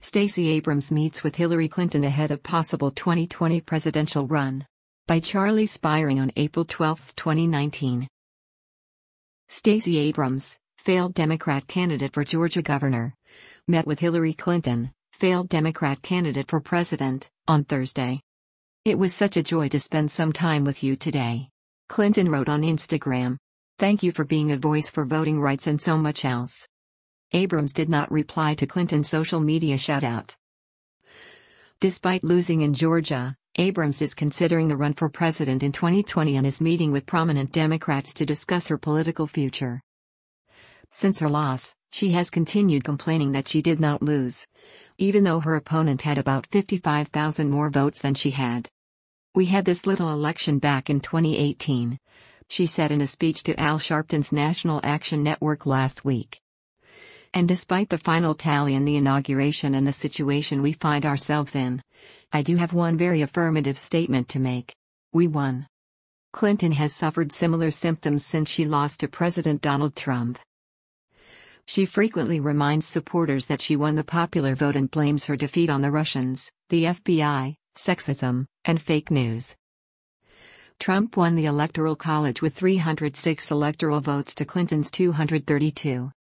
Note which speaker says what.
Speaker 1: Stacey Abrams meets with Hillary Clinton ahead of possible 2020 presidential run. By Charlie Spiring on April 12, 2019. Stacey Abrams, failed Democrat candidate for Georgia governor, met with Hillary Clinton, failed Democrat candidate for president, on Thursday. "It was such a joy to spend some time with you today," Clinton wrote on Instagram. "Thank you for being a voice for voting rights and so much else." Abrams did not reply to Clinton's social media shoutout. Despite losing in Georgia, Abrams is considering the run for president in 2020 and is meeting with prominent Democrats to discuss her political future. Since her loss, she has continued complaining that she did not lose, even though her opponent had about 55,000 more votes than she had. "We had this little election back in 2018, she said in a speech to Al Sharpton's National Action Network last week. "And despite the final tally in the inauguration and the situation we find ourselves in, I do have one very affirmative statement to make. We won." Clinton has suffered similar symptoms since she lost to President Donald Trump. She frequently reminds supporters that she won the popular vote and blames her defeat on the Russians, the FBI, sexism, and fake news. Trump won the Electoral College with 306 electoral votes to Clinton's 232.